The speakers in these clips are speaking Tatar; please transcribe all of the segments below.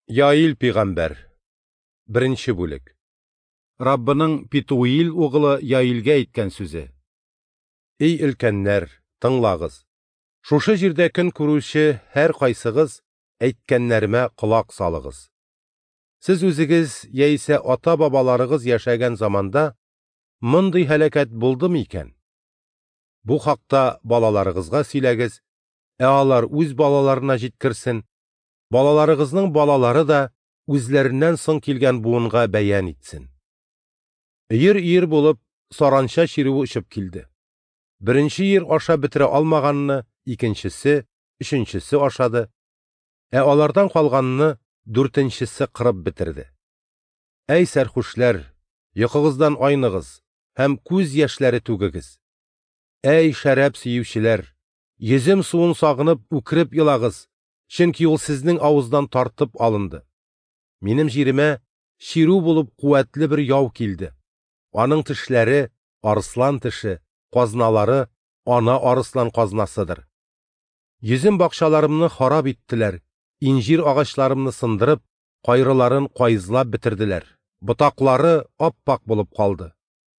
Яил пейгамбәр. Беренче бүлек. Раббының Питуил угылы Яилгә әйткән сүзе. Эй өлкәннәр, тыңлагыз. Шушы җирдә көн күрүче һәр кайсыгыз әйткәннәремә колак салыгыз. Сез үзегез яисә ата-бабаларыгыз яшәгән заманда мондый һәлакәт булдымы икән? Бу хакта балаларыгызга сөйләгез, алар үз балаларына җиткерсен. Балаларыгызның балалары да үзләреннән соң килгән буынга бәян итсен. Ир булып, саранча чирүе очып килде. Беренче ир аша бетерә алмаганны, икенчесе, өченчесе ашады. Алардан калганны дүртенчесе кырып бетерде. Әй сәрхүшләр, йокыгыздан айныгыз һәм күз яшьләре түгегез. Әй шәраб сөючеләр, йөзем суын сагынып үкреп елагыз. Чөнки ул сезнең авыздан тартып алынды. Минем җиремә чирү булып куәтле бер яу килде. Аның тешләре арыслан теше, казналары ана арыслан казнасыдыр. Йөзем бакчаларымны харап иттеләр, инҗир агачларымны сындырып, кайрыларын кайзлап бетерделәр. Ботаклары ап-пак булып калды.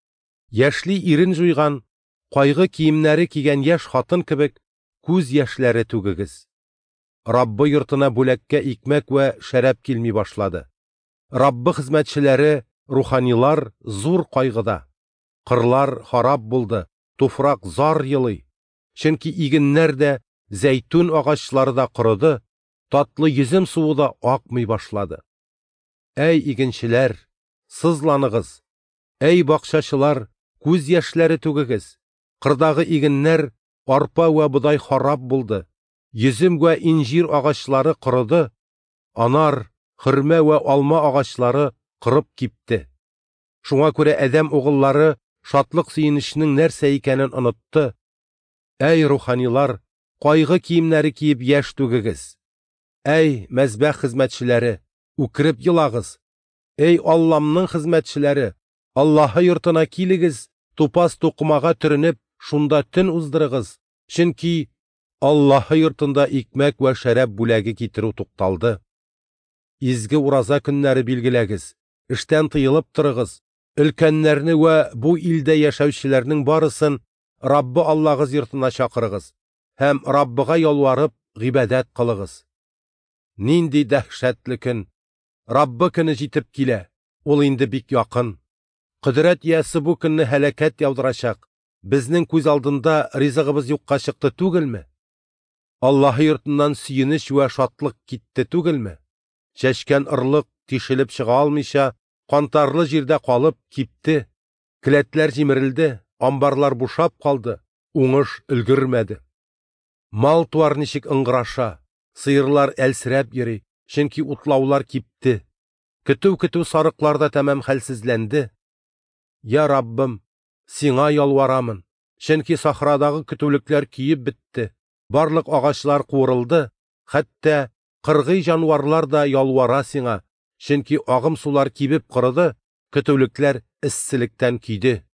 Яшьли ирен җуйган, кайгы киемнәре кигән яшь хатын кебек күз яшьләре түгегез. Раббы йортына бүләккә икмәк вә шәраб килми башлады. Раббы хезмәтчеләре, руханилар зур кайгыда. Кырлар харап булды, туфрак зар елый. Чөнки игеннәр дә, зәйтүн агачлары да корыды, татлы йөзем суы да акмый башлады. Әй игенчеләр, сызланыгыз. Әй бакчачылар, күз яшьләре түгегез. Кырдагы игеннәр, арпа вә будай харап булды. Йөзем вә инҗир агачлары корыды, анар, хөрмә вә алма агачлары кырып кипте. Шуңа күрә адәм угыллары шатлык сөенечнең нәрсә икәнен онытты. Әй руханилар, кайгы киемнәре киеп яшь түгегез. Әй мәзбәх хезмәтчеләре, үкреп елагыз. Әй Алламның хезмәтчеләре, Аллаһы йортына килегез, тупас тукымага төренеп, шунда төн уздырыгыз. Чөнки Аллаһы йортында икмәк вә шәраб бүләге китерү тукталды. Изге ураза көннәре билгеләгез, эштән тыелып торыгыз. Өлкәннәрне вә бу илдә яшәүчеләрнең барысын Раббы Аллагыз йортына чакырыгыз һәм Раббыга ялварып гыйбадәт кылыгыз. Нинди дәһшәтле көн! Раббы көне җитеп килә. Ул инде бик якын. Кудрәт ясы бу көнне һәлакәт яудырачак. Безнең күз алдында ризыгыбыз юкка чыкты түгелме? Аллаһы йортыннан сөенеч вә шатлык китте түгелме? Чәчкән ырлык тишелеп чыга алмыйча, кантарлы җирдә калып кипте. Келәтләр җимерелде, амбарлар бушап калды, уңыш өлгермәде. Мал туар ничек ыңгыраша, сыерлар әлсерәп йөри, чөнки утлаулар кипте. Көтү сарыклар да тәмам хәлсезләнде. Я Раббым, сиңа ялварамын, чөнки сахрадагы көтүлекләр киеп бетте. Барлык агачлар куырылды, хәтта кыргый җанварлар да ялвара сиңа, чөнки агым сулар кибеп кырыды, көтүлекләр эсселектән киде.